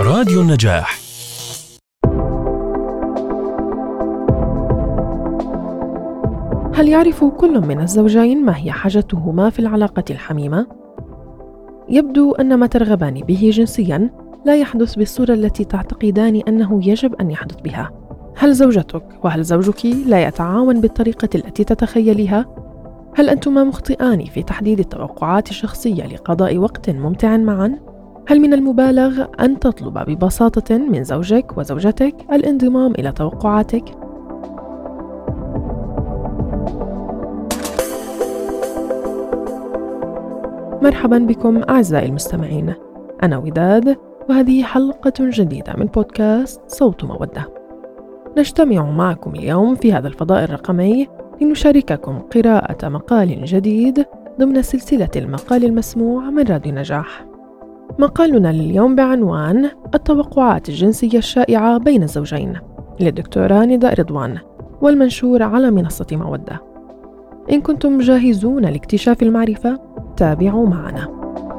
راديو النجاح. هل يعرف كل من الزوجين ما هي حاجتهما في العلاقة الحميمة؟ يبدو أن ما ترغبان به جنسياً لا يحدث بالصورة التي تعتقدان أنه يجب أن يحدث بها. هل زوجتك وهل زوجك لا يتعاون بالطريقة التي تتخيليها؟ هل أنتما مخطئان في تحديد التوقعات الشخصية لقضاء وقت ممتع معاً؟ هل من المبالغ أن تطلب ببساطة من زوجك وزوجتك الانضمام إلى توقعاتك؟ مرحباً بكم أعزائي المستمعين، أنا وداد وهذه حلقة جديدة من بودكاست صوت مودة. نجتمع معكم اليوم في هذا الفضاء الرقمي لنشارككم قراءة مقال جديد ضمن سلسلة المقال المسموع من راديو نجاح. مقالنا لليوم بعنوان التوقعات الجنسية الشائعة بين الزوجين للدكتورة نداء رضوان، والمنشور على منصة مودة. إن كنتم جاهزون لاكتشاف المعرفة تابعوا معنا.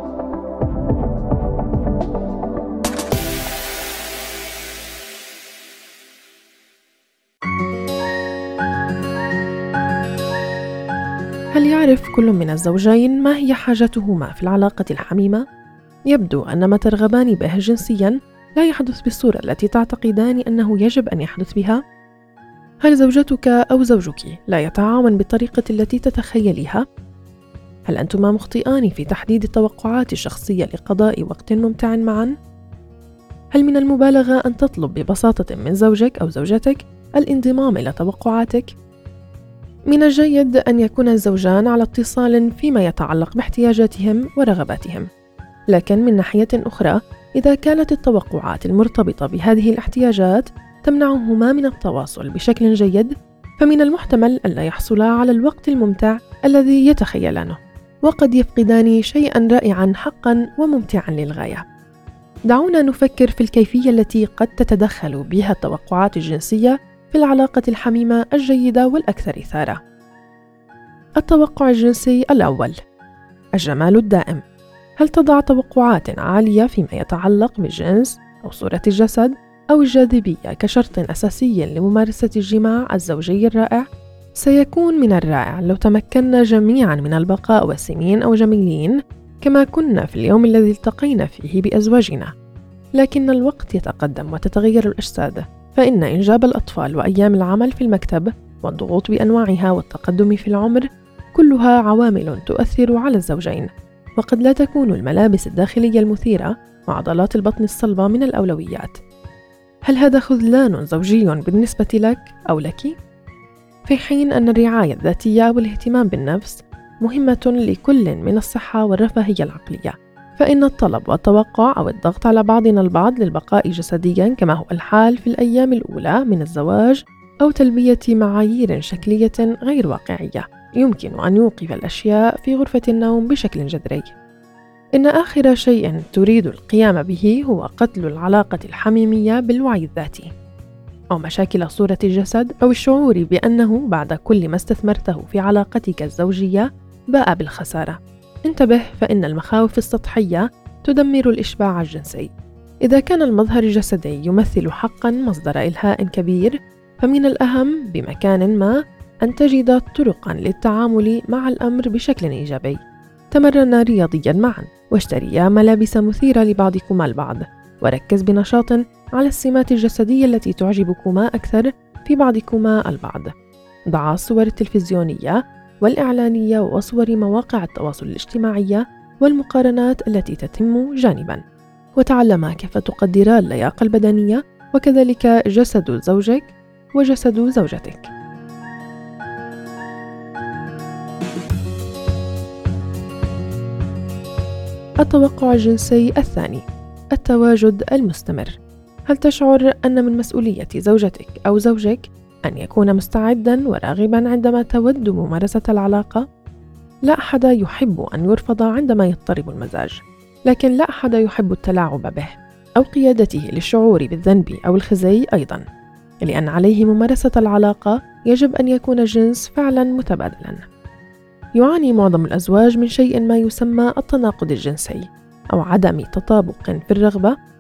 هل يعرف كل من الزوجين ما هي حاجتهما في العلاقة الحميمة؟ يبدو أن ما ترغبان به جنسياً لا يحدث بالصورة التي تعتقدان أنه يجب أن يحدث بها. هل زوجتك أو زوجك لا يتعاون بالطريقة التي تتخيليها؟ هل أنتما مخطئان في تحديد التوقعات الشخصية لقضاء وقت ممتع معاً؟ هل من المبالغة أن تطلب ببساطة من زوجك أو زوجتك الانضمام إلى توقعاتك؟ من الجيد أن يكون الزوجان على اتصال فيما يتعلق باحتياجاتهم ورغباتهم، لكن من ناحية أخرى إذا كانت التوقعات المرتبطة بهذه الاحتياجات تمنعهما من التواصل بشكل جيد، فمن المحتمل ألا يحصلا على الوقت الممتع الذي يتخيلانه، وقد يفقدان شيئاً رائعاً حقاً وممتعاً للغاية. دعونا نفكر في الكيفية التي قد تتدخل بها التوقعات الجنسية في العلاقة الحميمة الجيدة والأكثر إثارة. التوقع الجنسي الأول: الجمال الدائم. هل تضع توقعات عالية فيما يتعلق بالجنس أو صورة الجسد أو الجاذبية كشرط أساسي لممارسة الجماع الزوجي الرائع؟ سيكون من الرائع لو تمكنا جميعاً من البقاء وسمين أو جميلين كما كنا في اليوم الذي التقينا فيه بأزواجنا، لكن الوقت يتقدم وتتغير الأجساد، فإن إنجاب الأطفال وأيام العمل في المكتب والضغوط بأنواعها والتقدم في العمر كلها عوامل تؤثر على الزوجين، وقد لا تكون الملابس الداخلية المثيرة وعضلات البطن الصلبة من الأولويات. هل هذا خذلان زوجي بالنسبة لك أو لك؟ في حين أن الرعاية الذاتية والاهتمام بالنفس مهمة لكل من الصحة والرفاهية العقلية، فإن الطلب والتوقع أو الضغط على بعضنا البعض للبقاء جسدياً كما هو الحال في الأيام الأولى من الزواج أو تلبية معايير شكلية غير واقعية يمكن أن يوقف الأشياء في غرفة النوم بشكل جذري. إن آخر شيء تريد القيام به هو قتل العلاقة الحميمية بالوعي الذاتي، أو مشاكل صورة الجسد، أو الشعور بأنه بعد كل ما استثمرته في علاقتك الزوجية باء بالخسارة. انتبه، فإن المخاوف السطحية تدمر الإشباع الجنسي. إذا كان المظهر الجسدي يمثل حقاً مصدر إلهاء كبير، فمن الأهم بمكان ما أن تجد طرقاً للتعامل مع الأمر بشكل إيجابي. تمرنا رياضياً معاً، واشتريا ملابس مثيرة لبعضكما البعض، وركز بنشاط على السمات الجسدية التي تعجبكما أكثر في بعضكما البعض. ضعا الصور التلفزيونية والإعلانية وصور مواقع التواصل الاجتماعي والمقارنات التي تتم جانباً، وتعلما كيف تقدرا اللياقة البدنية وكذلك جسد زوجك وجسد زوجتك. التوقع الجنسي الثاني: التواجد المستمر. هل تشعر أن من مسؤولية زوجتك أو زوجك أن يكون مستعداً وراغباً عندما تود ممارسة العلاقة؟ لا أحد يحب أن يرفض عندما يضطرب المزاج، لكن لا أحد يحب التلاعب به أو قيادته للشعور بالذنب أو الخزي أيضاً، لأن عليه ممارسة العلاقة يجب أن يكون الجنس فعلاً متبادلاً. يعاني معظم الأزواج من شيء ما يسمى التناقض الجنسي، أو عدم تطابق في الرغبة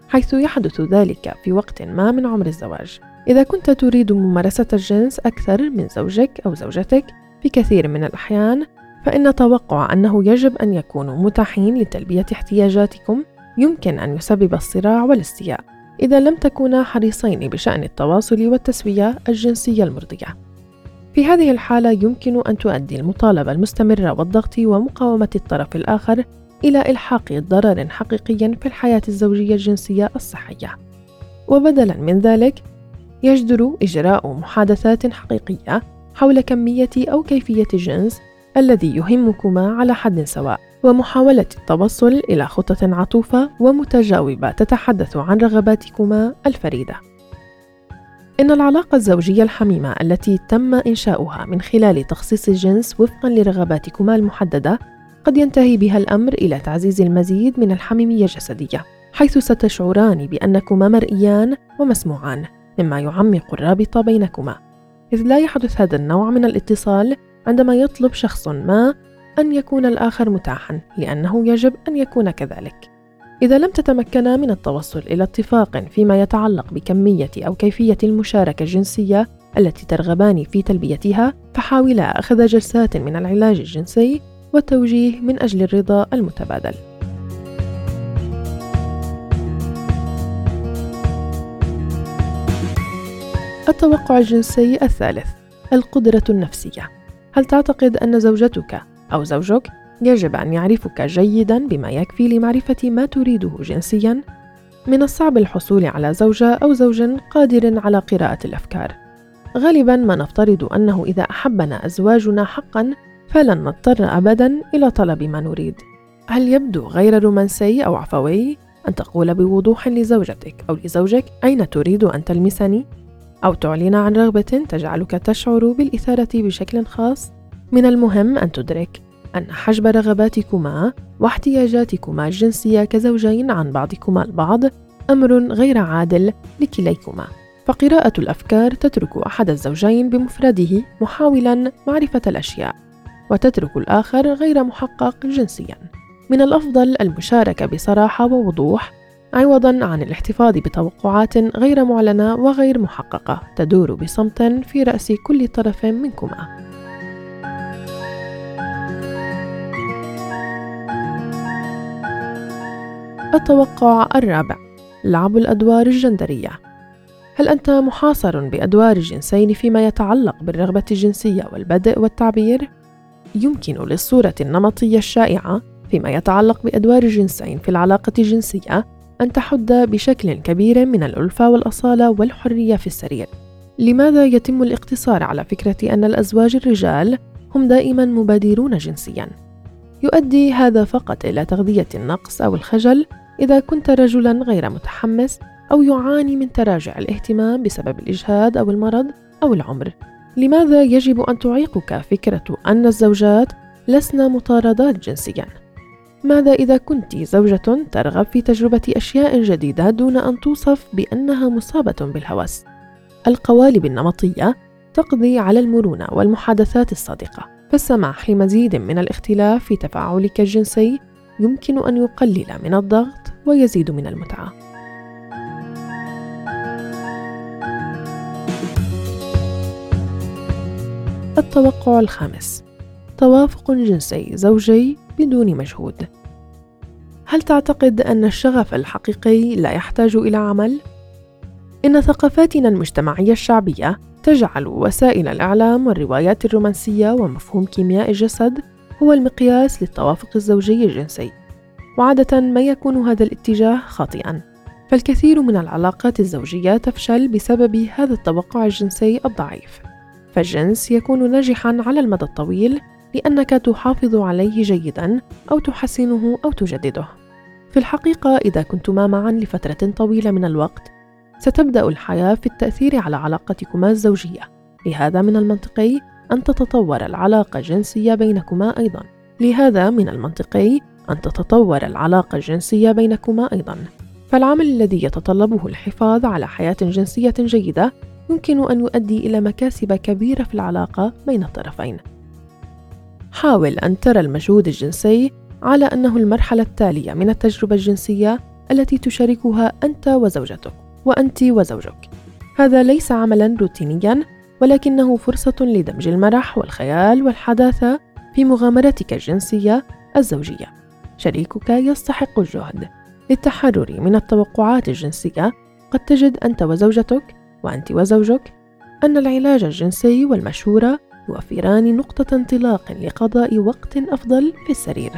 حيث يحدث ذلك في وقت ما من عمر الزواج. إذا كنت تريد ممارسة الجنس أكثر من زوجك أو زوجتك في كثير من الأحيان، فإن توقع أنه يجب أن يكونوا متاحين لتلبية احتياجاتكم يمكن أن يسبب الصراع والاستياء إذا لم تكونا حريصين بشأن التواصل والتسوية الجنسية المرضية. في هذه الحالة يمكن أن تؤدي المطالبة المستمرة والضغط ومقاومة الطرف الآخر إلى إلحاق ضرر حقيقي في الحياة الزوجية الجنسية الصحية. وبدلاً من ذلك يجدر إجراء محادثات حقيقية حول كمية أو كيفية الجنس الذي يهمكما على حد سواء، ومحاولة التوصل إلى خطة عطوفة ومتجاوبة تتحدث عن رغباتكما الفريدة. إن العلاقة الزوجية الحميمة التي تم إنشاؤها من خلال تخصيص الجنس وفقاً لرغباتكما المحددة قد ينتهي بها الأمر إلى تعزيز المزيد من الحميمية الجسدية، حيث ستشعران بأنكما مرئيان ومسموعان، مما يعمق الرابط بينكما، إذ لا يحدث هذا النوع من الاتصال عندما يطلب شخص ما أن يكون الآخر متاحاً، لأنه يجب أن يكون كذلك. إذا لم تتمكنا من التوصل إلى اتفاق فيما يتعلق بكمية أو كيفية المشاركة الجنسية التي ترغبان في تلبيتها، فحاولا أخذ جلسات من العلاج الجنسي والتوجيه من أجل الرضا المتبادل. التوقع الجنسي الثالث: القدرة النفسية. هل تعتقد أن زوجتك أو زوجك يجب أن يعرفك جيداً بما يكفي لمعرفة ما تريده جنسياً؟ من الصعب الحصول على زوجة أو زوج قادر على قراءة الأفكار. غالباً ما نفترض أنه إذا أحبنا أزواجنا حقاً فلن نضطر أبداً إلى طلب ما نريد. هل يبدو غير رومانسي أو عفوي أن تقول بوضوح لزوجتك أو لزوجك أين تريد أن تلمسني؟ أو تعلن عن رغبة تجعلك تشعر بالإثارة بشكل خاص؟ من المهم أن تدرك أن حجب رغباتكما واحتياجاتكما الجنسية كزوجين عن بعضكما البعض أمر غير عادل لكليكما، فقراءة الأفكار تترك أحد الزوجين بمفرده محاولاً معرفة الأشياء، وتترك الآخر غير محقق جنسياً. من الأفضل المشاركة بصراحة ووضوح، عوضاً عن الاحتفاظ بتوقعات غير معلنة وغير محققة تدور بصمت في رأس كل طرف منكما. التوقع الرابع: لعب الأدوار الجندرية. هل أنت محاصر بأدوار الجنسين فيما يتعلق بالرغبة الجنسية والبدء والتعبير؟ يمكن للصورة النمطية الشائعة فيما يتعلق بأدوار الجنسين في العلاقة الجنسية أن تحد بشكل كبير من الألفة والأصالة والحرية في السرير. لماذا يتم الاقتصار على فكرة أن الأزواج الرجال هم دائماً مبادرون جنسياً؟ يؤدي هذا فقط إلى تغذية النقص أو الخجل إذا كنت رجلاً غير متحمس أو يعاني من تراجع الاهتمام بسبب الإجهاد أو المرض أو العمر. لماذا يجب أن تعيقك فكرة أن الزوجات لسن مطاردات جنسياً؟ ماذا إذا كنت زوجة ترغب في تجربة أشياء جديدة دون أن توصف بأنها مصابة بالهوس؟ القوالب النمطية تقضي على المرونة والمحادثات الصادقة، فالسماح لمزيد من الاختلاف في تفاعلك الجنسي يمكن أن يقلل من الضغط ويزيد من المتعة. التوقع الخامس: توافق جنسي زوجي بدون مجهود. هل تعتقد أن الشغف الحقيقي لا يحتاج إلى عمل؟ إن ثقافاتنا المجتمعية الشعبية تجعل وسائل الإعلام والروايات الرومانسية ومفهوم كيمياء الجسد هو المقياس للتوافق الزوجي الجنسي، وعادة ما يكون هذا الاتجاه خاطئاً، فالكثير من العلاقات الزوجية تفشل بسبب هذا التوقع الجنسي الضعيف. فالجنس يكون ناجحاً على المدى الطويل لأنك تحافظ عليه جيداً أو تحسنه أو تجدده. في الحقيقة إذا كنتما معاً لفترة طويلة من الوقت ستبدأ الحياة في التأثير على علاقتكما الزوجية، لهذا من المنطقي أن تتطور العلاقة الجنسية بينكما أيضاً. فالعمل الذي يتطلبه الحفاظ على حياة جنسية جيدة يمكن أن يؤدي إلى مكاسب كبيرة في العلاقة بين الطرفين. حاول أن ترى المجهود الجنسي على أنه المرحلة التالية من التجربة الجنسية التي تشاركها أنت وزوجتك وأنت وزوجك. هذا ليس عملاً روتينياً، ولكنه فرصة لدمج المرح والخيال والحداثة في مغامرتك الجنسية الزوجية. شريكك يستحق الجهد للتحرر من التوقعات الجنسية. قد تجد أنت وزوجتك وأنت وزوجك أن العلاج الجنسي والمشورة يوفران نقطة انطلاق لقضاء وقت أفضل في السرير.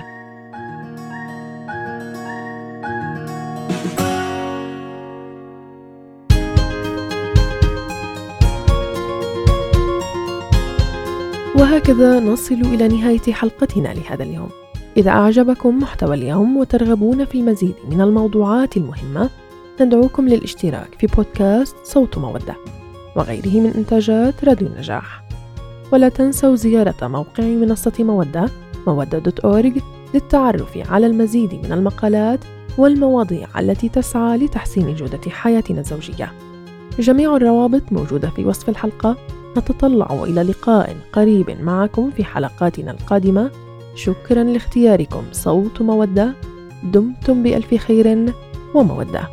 وهكذا نصل إلى نهاية حلقتنا لهذا اليوم. إذا أعجبكم محتوى اليوم وترغبون في المزيد من الموضوعات المهمة، ندعوكم للاشتراك في بودكاست صوت مودة وغيره من إنتاجات راديو النجاح. ولا تنسوا زيارة موقع منصة مودة مودة.org للتعرف على المزيد من المقالات والمواضيع التي تسعى لتحسين جودة حياتنا الزوجية. جميع الروابط موجودة في وصف الحلقة. نتطلع إلى لقاء قريب معكم في حلقاتنا القادمة. شكرا لاختياركم صوت مودة. دمتم بألف خير ومودة.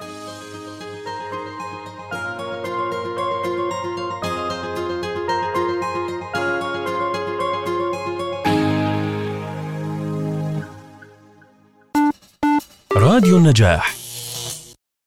راديو النجاح